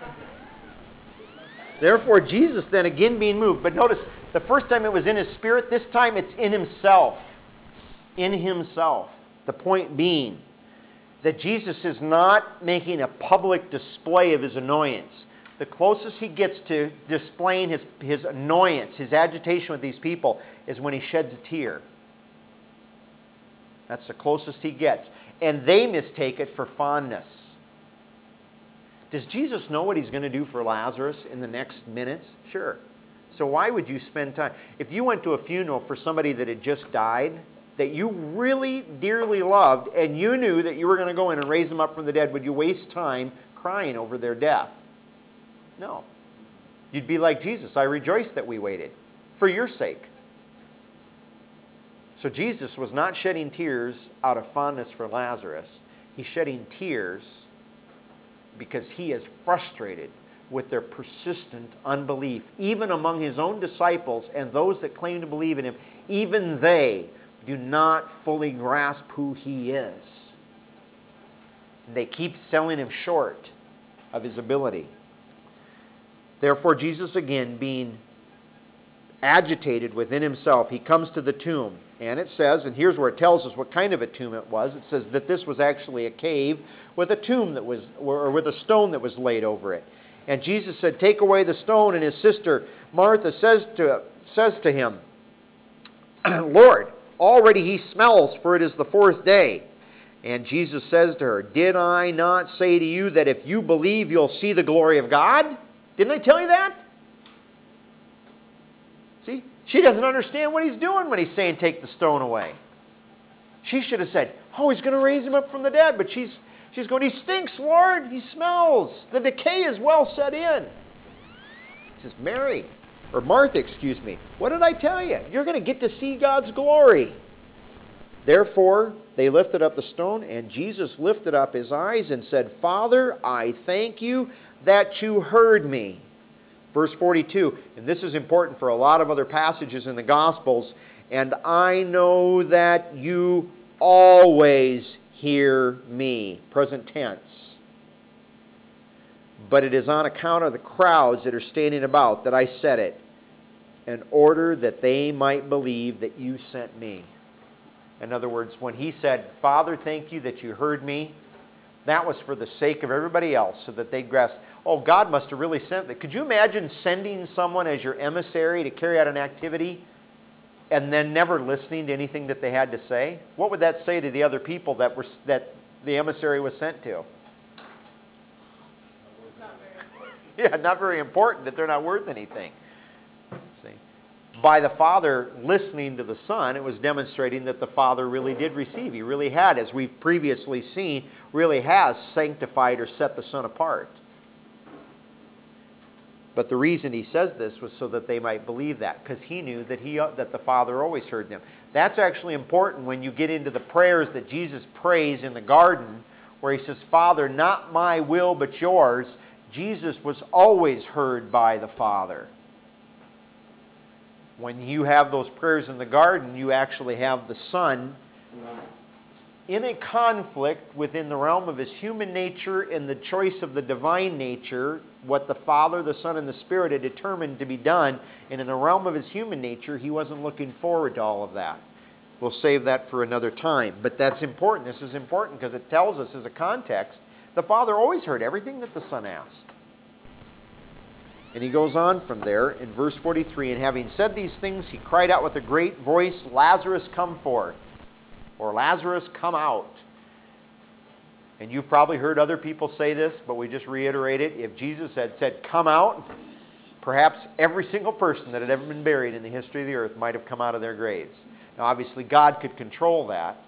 Therefore, Jesus then again being moved. But notice, the first time it was in his spirit. This time it's in himself. In himself. The point being that Jesus is not making a public display of his annoyance. The closest he gets to displaying his annoyance, his agitation with these people, is when he sheds a tear. That's the closest he gets. And they mistake it for fondness. Does Jesus know what he's going to do for Lazarus in the next minutes? Sure. So why would you spend time? If you went to a funeral for somebody that had just died, that you really dearly loved, and you knew that you were going to go in and raise them up from the dead, would you waste time crying over their death? No. You'd be like Jesus. I rejoice that we waited for your sake. So Jesus was not shedding tears out of fondness for Lazarus. He's shedding tears because he is frustrated with their persistent unbelief. Even among his own disciples and those that claim to believe in him, even they do not fully grasp who he is. They keep selling him short of his ability. Therefore, Jesus again being agitated within himself, he comes to the tomb. And it says, and here's where it tells us what kind of a tomb it was. It says that this was actually a cave with a tomb that was, or with a stone that was laid over it. And Jesus said, take away the stone. And his sister Martha says to him, Lord, already he smells, for it is the fourth day. And Jesus says to her, did I not say to you that if you believe, you'll see the glory of God? Didn't I tell you that? See, she doesn't understand what he's doing when he's saying take the stone away. She should have said, oh, he's going to raise him up from the dead. But she's going, he stinks, Lord. He smells. The decay is well set in. He says, Mary, or Martha, excuse me, what did I tell you? You're going to get to see God's glory. Therefore, they lifted up the stone, and Jesus lifted up his eyes and said, Father, I thank you that you heard me. Verse 42, and this is important for a lot of other passages in the Gospels, and I know that you always hear me. Present tense. But it is on account of the crowds that are standing about that I said it, in order that they might believe that you sent me. In other words, when he said, Father, thank you that you heard me, that was for the sake of everybody else, so that they'd grasp, oh, God must have really sent that. Could you imagine sending someone as your emissary to carry out an activity and then never listening to anything that they had to say? What would that say to the other people that the emissary was sent to? Not very important. Yeah, not very important, that they're not worth anything. See? By the Father listening to the Son, it was demonstrating that the Father really did receive. He really had, as we've previously seen, really has sanctified or set the Son apart. But the reason he says this was so that they might believe that, because he knew that the Father always heard them. That's actually important when you get into the prayers that Jesus prays in the garden, where he says, Father, not my will but yours. Jesus was always heard by the Father. When you have those prayers in the garden, you actually have the Son in a conflict within the realm of his human nature and the choice of the divine nature, what the Father, the Son, and the Spirit had determined to be done, and in the realm of his human nature, he wasn't looking forward to all of that. We'll save that for another time. But that's important. This is important because it tells us as a context, the Father always heard everything that the Son asked. And he goes on from there in verse 43, and having said these things, he cried out with a great voice, Lazarus, come forth. Or Lazarus, come out. And you've probably heard other people say this, but we just reiterate it. If Jesus had said, come out, perhaps every single person that had ever been buried in the history of the earth might have come out of their graves. Now, obviously, God could control that.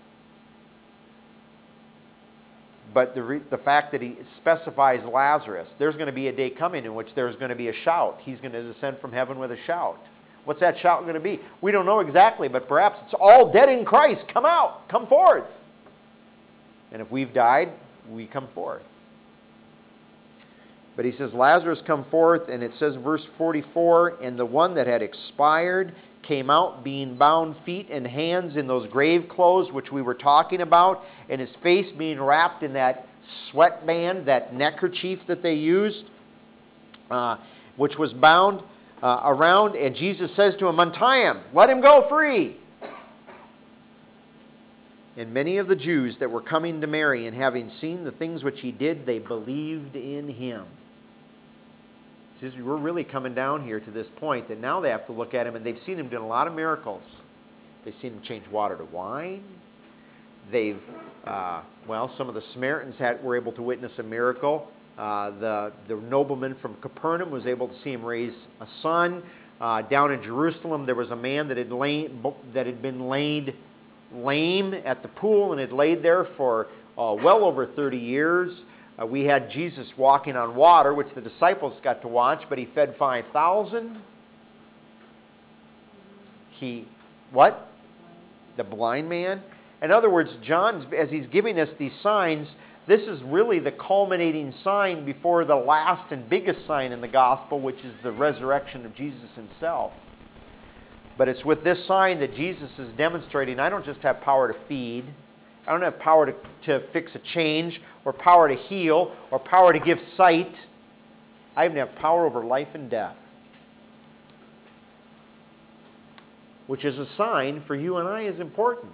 But the fact that he specifies Lazarus, there's going to be a day coming in which there's going to be a shout. He's going to descend from heaven with a shout. What's that shout going to be? We don't know exactly, but perhaps it's all dead in Christ. Come out. Come forth. And if we've died, we come forth. But he says, Lazarus, come forth. And it says in verse 44, and the one that had expired came out, being bound feet and hands in those grave clothes which we were talking about, and his face being wrapped in that sweatband, that neckerchief that they used, which was bound around. And Jesus says to him, untie him, let him go free. And many of the Jews that were coming to Mary, and having seen the things which he did, they believed in him. We're really coming down here to this point that now they have to look at him, and they've seen him doing a lot of miracles. They've seen him change water to wine. They've, some of the Samaritans were able to witness a miracle. The nobleman from Capernaum was able to see him raise a son. Down in Jerusalem, there was a man that had been laid lame at the pool and had laid there for well over 30 years. We had Jesus walking on water, which the disciples got to watch, but he fed 5,000. What? The blind man. In other words, John, as he's giving us these signs, this is really the culminating sign before the last and biggest sign in the gospel, which is the resurrection of Jesus himself. But it's with this sign that Jesus is demonstrating, I don't just have power to feed, I don't have power to fix a change, or power to heal, or power to give sight. I even have power over life and death. Which is a sign for you and I is important.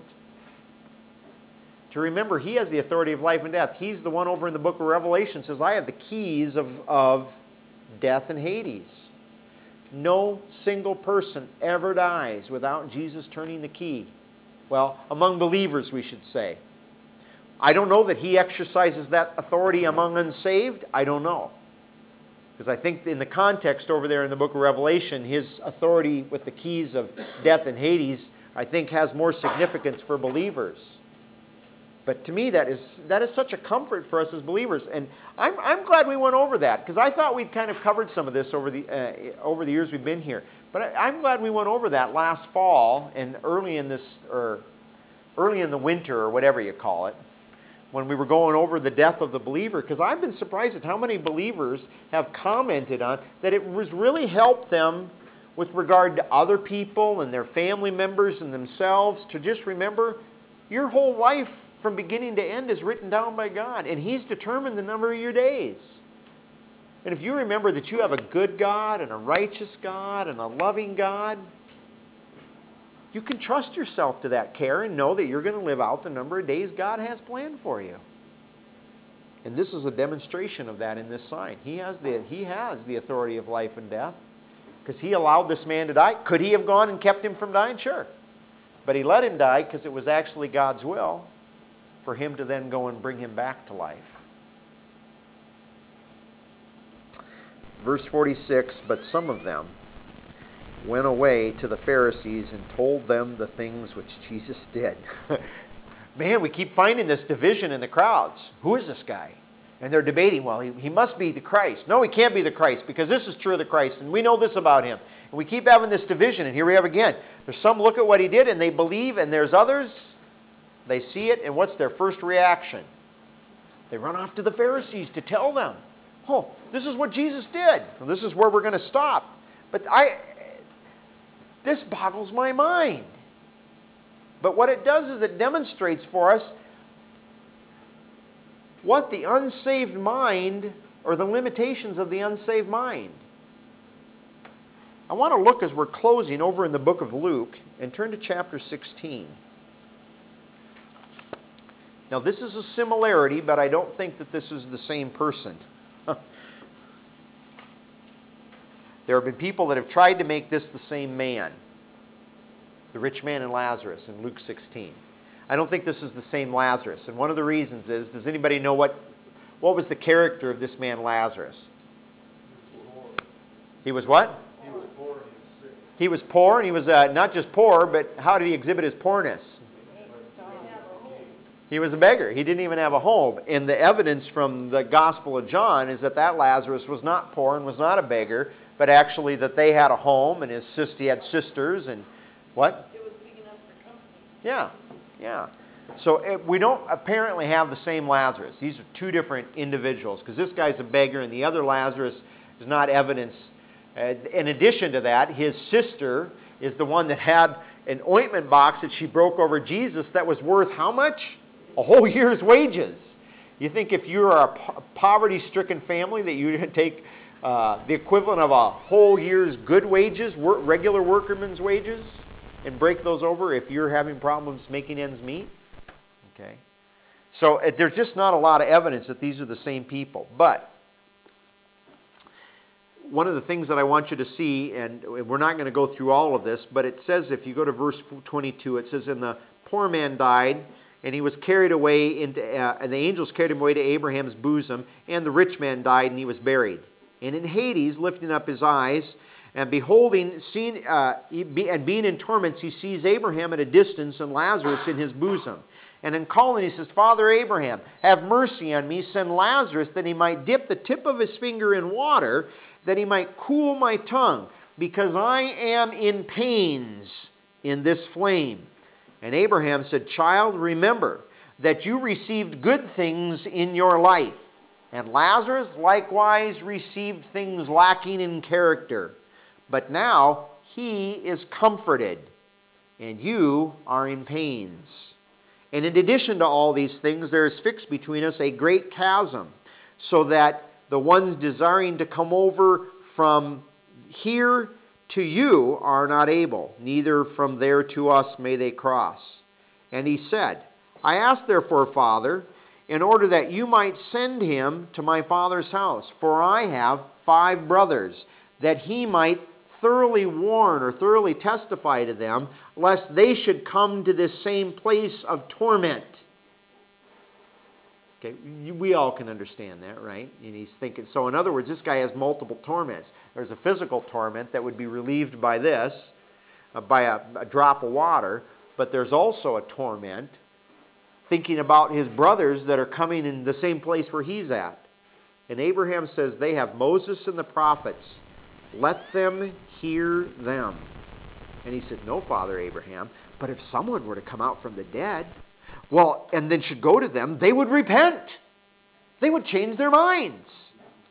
To remember, he has the authority of life and death. He's the one over in the book of Revelation says, I have the keys of death and Hades. No single person ever dies without Jesus turning the key. Well, among believers, we should say. I don't know that he exercises that authority among unsaved. I don't know. Because I think in the context over there in the book of Revelation, his authority with the keys of death and Hades, I think has more significance for believers. But to me, that is such a comfort for us as believers. And I'm glad we went over that, because I thought we'd kind of covered some of this over the years we've been here. But I'm glad we went over that last fall and early in the winter, or whatever you call it, when we were going over the death of the believer, because I've been surprised at how many believers have commented on that it was really helped them with regard to other people and their family members and themselves to just remember your whole life from beginning to end is written down by God, and he's determined the number of your days. And if you remember that you have a good God and a righteous God and a loving God, you can trust yourself to that care and know that you're going to live out the number of days God has planned for you. And this is a demonstration of that in this sign. He has the authority of life and death, because he allowed this man to die. Could he have gone and kept him from dying? Sure. But he let him die because it was actually God's will for him to then go and bring him back to life. Verse 46, but some of them went away to the Pharisees and told them the things which Jesus did. Man, we keep finding this division in the crowds. Who is this guy? And they're debating, well, he must be the Christ. No, he can't be the Christ, because this is true of the Christ, and we know this about him. And we keep having this division, and here we have again. There's some look at what he did, and they believe, and there's others, they see it, and what's their first reaction? They run off to the Pharisees to tell them, oh, this is what Jesus did. Well, this is where we're going to stop. But this boggles my mind. But what it does is it demonstrates for us what the unsaved mind, or the limitations of the unsaved mind. I want to look as we're closing over in the book of Luke and turn to chapter 16. Now this is a similarity, but I don't think that this is the same person. There have been people that have tried to make this the same man. The rich man and Lazarus in Luke 16. I don't think this is the same Lazarus. And one of the reasons is, does anybody know what was the character of this man Lazarus? He was what? He was poor and he was sick. He was poor, and he was not just poor, but how did he exhibit his poorness? He was a beggar. He didn't even have a home. And the evidence from the Gospel of John is that Lazarus was not poor and was not a beggar, but actually that they had a home, and he had sisters, and what? It was big enough for company. Yeah, yeah. So we don't apparently have the same Lazarus. These are two different individuals, because this guy's a beggar and the other Lazarus is not evidence. In addition to that, his sister is the one that had an ointment box that she broke over Jesus that was worth how much? A whole year's wages. You think if you are a poverty-stricken family that you would take the equivalent of a whole year's good wages, regular workman's wages, and break those over if you're having problems making ends meet? Okay. So there's just not a lot of evidence that these are the same people. But one of the things that I want you to see, and we're not going to go through all of this, but it says, if you go to verse 22, it says, and the poor man died, and he was carried away and the angels carried him away to Abraham's bosom, and the rich man died, and he was buried. And in Hades, lifting up his eyes, and beholding, and being in torments, he sees Abraham at a distance and Lazarus in his bosom. And in calling, he says, Father Abraham, have mercy on me, send Lazarus, that he might dip the tip of his finger in water, that he might cool my tongue, because I am in pains in this flame. And Abraham said, Child, remember that you received good things in your life, and Lazarus likewise received things lacking in character. But now he is comforted, and you are in pains. And in addition to all these things, there is fixed between us a great chasm, so that the ones desiring to come over from here to you are not able, neither from there to us may they cross. And he said, I ask therefore, Father, in order that you might send him to my father's house, for I have 5 brothers, that he might thoroughly warn or thoroughly testify to them, lest they should come to this same place of torment. Okay, we all can understand that, right? And he's thinking, so in other words, this guy has multiple torments. There's a physical torment that would be relieved by this, by a drop of water, but there's also a torment thinking about his brothers that are coming in the same place where he's at. And Abraham says, they have Moses and the prophets. Let them hear them. And he said, no, Father Abraham, but if someone were to come out from the dead, well, and then should go to them, they would repent. They would change their minds.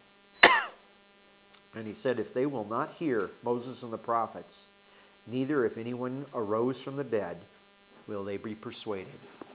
And he said, if they will not hear Moses and the prophets, neither if anyone arose from the dead, will they be persuaded.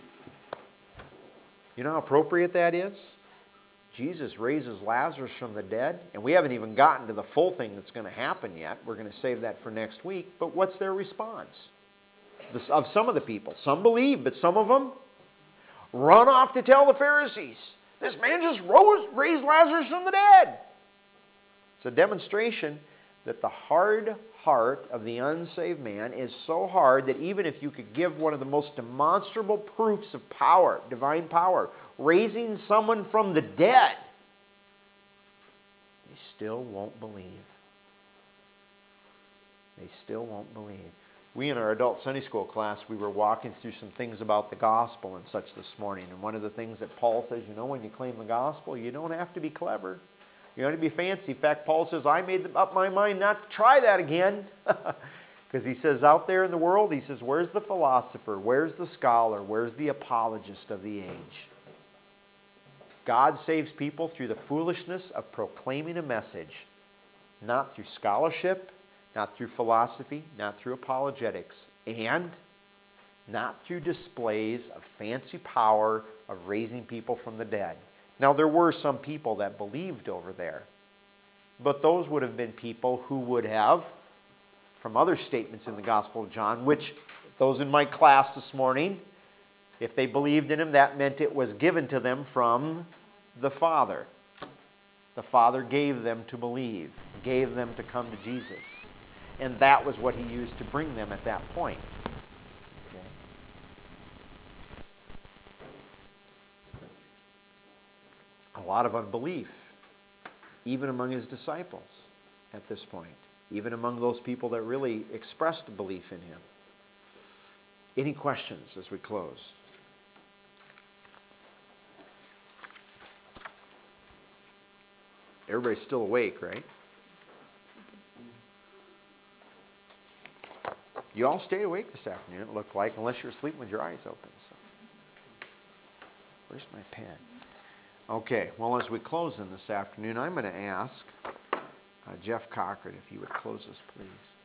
You know how appropriate that is? Jesus raises Lazarus from the dead, and we haven't even gotten to the full thing that's going to happen yet. We're going to save that for next week. But what's their response? Of some of the people. Some believe, but some of them run off to tell the Pharisees, this man just raised Lazarus from the dead. It's a demonstration that the hard heart of the unsaved man is so hard that even if you could give one of the most demonstrable proofs of power, divine power, raising someone from the dead, they still won't believe. They still won't believe. We in our adult Sunday school class, we were walking through some things about the gospel and such this morning. And one of the things that Paul says, you know, when you claim the gospel, you don't have to be clever. You don't have to be fancy. In fact, Paul says, I made up my mind not to try that again. Because he says out there in the world, he says, where's the philosopher? Where's the scholar? Where's the apologist of the age? God saves people through the foolishness of proclaiming a message, not through scholarship, not through philosophy, not through apologetics, and not through displays of fancy power of raising people from the dead. Now, there were some people that believed over there, but those would have been people who would have, from other statements in the Gospel of John, which those in my class this morning, if they believed in him, that meant it was given to them from the Father. The Father gave them to believe, gave them to come to Jesus. And that was what he used to bring them at that point. Okay. A lot of unbelief, even among his disciples at this point, even among those people that really expressed belief in him. Any questions as we close? Everybody's still awake, right? You all stayed awake this afternoon, it looked like, unless you're sleeping with your eyes open. So. Where's my pen? Okay, well, as we close in this afternoon, I'm going to ask Jeff Cochran if you would close us, please.